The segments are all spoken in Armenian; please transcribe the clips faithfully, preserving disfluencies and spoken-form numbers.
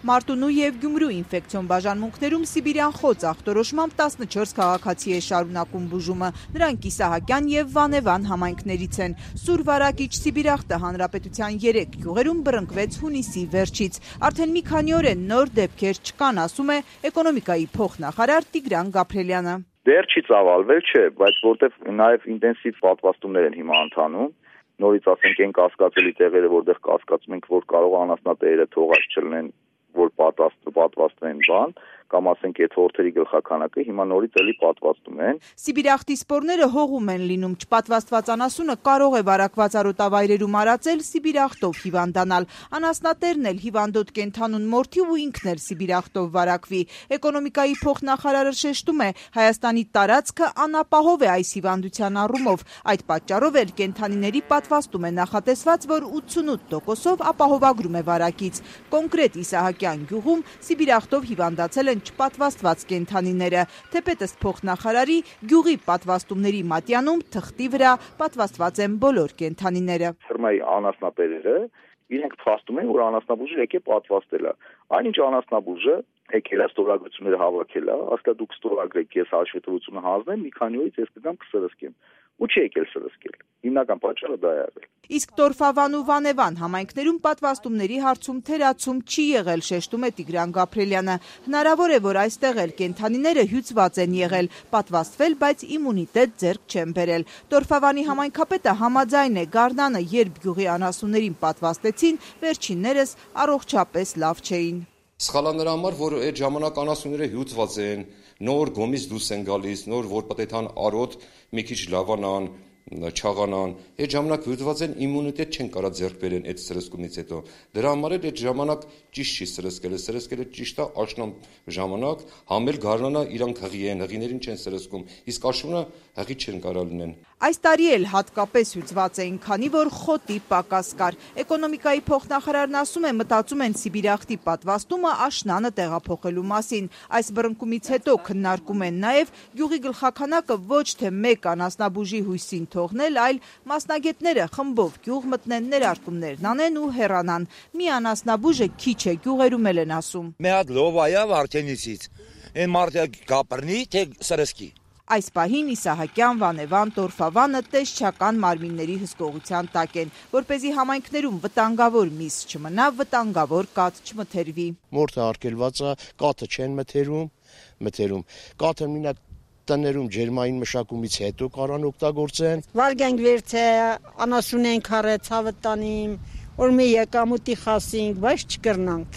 Մարտունու և Գյումրու ինֆեկցիոն բաժանմունքներում սիբիրյան խոց ախտորոշմամբ տասնչորս քաղաքացի է շարունակում բուժումը։ Նրանք Իսահակյան և Վանևան համայնքներից են։ Սուր վարակիչ Սիբիրախտը հանրապետության երեք գյուղերում բռնկվեց հունիսի վերջից։ Արդեն մի քանի օր են նոր դեպքեր չկան, ասում է էկոնոմիկայի փոխնախարար Տիգրան Գաբրելյանը։ Դեռ չի ծավալվել, չէ, բայց որտեվ նաև ինտենսիվ պատվաստումներ են հիմա ընթանում, նորից ասենք այն կասկածելի տեղերը, որտեղ կասկածում ենք, որ կարող անասնատերերը թողած չլինեն, որ պատվաստվեն բան, կամ ասենք այդ հորթերի գլխականակը հիմա նորից էլի պատվաստում են։ Սիբիրախտի սպորները հողում են լինում, չպատվաստված անասունը կարող է վարակված արոտավայրերում արածել սիբիրախտով հիվանդանալ։ Անասնատերն էլ հիվանդոտ կենդանուն մորթի ու ինքն էլ սիբիրախտով վարակվի։ Էկոնոմիկայի փոխնախարարը շեշտում է, Հայաստանի տարածքը անապահով է այս հիվանդության առումով։ Այդ պատճառով էլ կենդանիների պատվաստում է նախատեսված, որ ութսունութ տոկոսով ապահովագրում է վարակից։ Կոնկրետ Իսահակյան գյուղում սիբիրախտով հիվանդացել են չպատվաստված կենդանիները, թեպետ ըստ փոխնախարարի գյուղի պատվաստումների մատյանում թղթի վրա պատվաստված են բոլոր կենդանիները։ Ֆերմայի անասնապերերը իրենք փաստում են, որ անասնաբուժը եկե պատվաստել է։ Այնինչ անասնաբուժը եկել է ստորագրությունները հավաքել է, ասա դուք ստորագրեք, ես հաշվետվությունը հանձնեմ, մի քանի օրից ես կգամ կսրսկեմ։ Ու չի եկել սրսկել։ Հիմնական պատճառը դա է եղել։ Իսկ Տորֆավան ու Վանևան համայնքներում պատվաստումների հարցում թերացում չի եղել, շեշտում է Տիգրան Գաբրելյանը։ Հնարավոր է, որ այստեղ էլ կենդանիները հյուծված են եղել, պատվաստվել, բայց իմունիտետ ձեռք չեն բերել։ Տորֆավանի համայնքապետը համաձայն է, գարնանը, երբ գյուղի անասուններին պատվաստեցին, վերջիններս առողջապես լավ չէին։ Սխալա համար, որ այդ ժամանակ անասունները հյուծված են, նոր գոմից դուրս են գալիս, նոր որ պատեթան արոտ մի քիչ լավանան, չաղանան, այդ ժամանակ հյուծված են, իմունիտետ չեն կարող ձեռք բերեն այդ սրսկումից հետո։ Դրա համար էլ այդ ժամանակ ճիշտ չի սրսկել, սրսկելը ճիշտ է աշնան ժամանակ, համել գարնանա իրանք հղի են, հղիներին չեն սրսկում, իսկ աշունը հղի չեն կարող լինեն։ Այս տարի էլ հատկապես հյուծված էին, քանի որ խոտի պակաս կար։ Էկոնոմիկայի փոխնախարարն ասում է, մտածում են սիբիրախտի պատվաստումը աշնանը տեղափոխելու մասին։ Այս բռնկումից հետո քննարկում են նաև գյուղի գլխականակը ոչ թե մեկ անասնաբուժի հույսին թողնել, այլ մասնագետները խմբով գյուղ մտնեն, ներարկումներն անեն ու հեռանան։ Մի անասնաբուժը քիչ է, գյուղերում էլ են ասում։ Մի հատ լովայա Վարդենիսից, այն մարդը կապրնի, թե սրսկի։ Այս պահին Իսահակյան, Վանևան, Տորֆավանը տեսչական մարմինների հսկողության տակ են, որպեսզի համայնքներում վտանգավոր միս չմնա, վտանգավոր կաթ չմթերվի։ Մորթը արգելված է, կաթը չեն մթերում, մթերում։ Կաթը մինա տներում ջերմային մշակումից հետո կարան օգտագործեն։ Վարգենք վերցե, անասուն ենք արել, ցավը տանիմ, որ մի եկամուտի խասինք, բայց չկրնանք։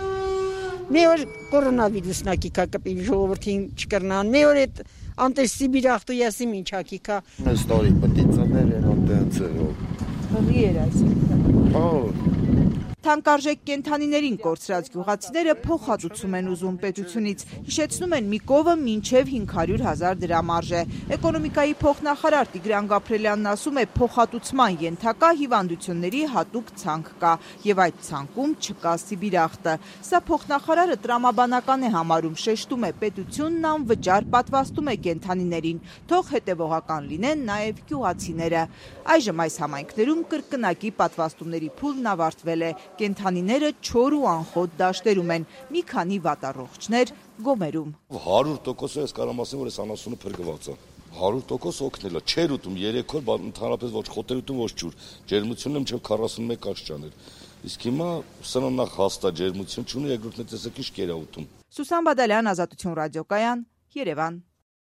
Մի օր կորոնավիրուսն ակիկա կպի ժողովրդին չկրնան, մի օր այդ անտես Սիբիրախտու եսի ինչ ակիկա։ Այս տարի պետք է ծներ են անտենց է։ Հղի էր այսինքն։ Հա։ Թանկարժեք կենդանիներին կորցրած գյուղացիները փոխհատուցում են ուզում պետությունից, հիշեցնում են մի կովը մինչև հինգ հարյուր հազար դրամ արժե։ Էկոնոմիկայի փոխնախարար Տիգրան Գաբրելյանն ասում է, փոխհատուցման ենթակա հիվանդությունների հատուկ ցանկ կա, եւ այդ ցանկում չկա Սիբիրախտը։ Սա փոխնախարարը տրամաբանական է համարում, շեշտում է, պետությունն անվճար պատվաստում է կենդանիներին, թող հետևողական լինեն նաև գյուղացիները։ Այժմ այս համայնքներում կրկնակի պատվաստումների փուլն ավարտվել է։ Կենդանիները չոր ու անխոտ դաշտերում են, մի քանի վատառողջներ գոմերում։ հարյուր տոկոս ես կարող ասեմ, որ այս անասունը փրկված է։ հարյուր տոկոս օգնել է, չէր ուտում երեք օր, ընդհանրապես ոչ խոտեր ուտում, ոչ ջուր։ Ջերմությունը մինչև քառասունմեկ աշճաներ։ Իսկ հիմա սրանն նախ հաստատ ջերմություն չունի, երկրորդն է տեսեք ինչ կերա ուտում։ Սուսան Բադալյան, Ազատություն ռադիոկայան, Երևան։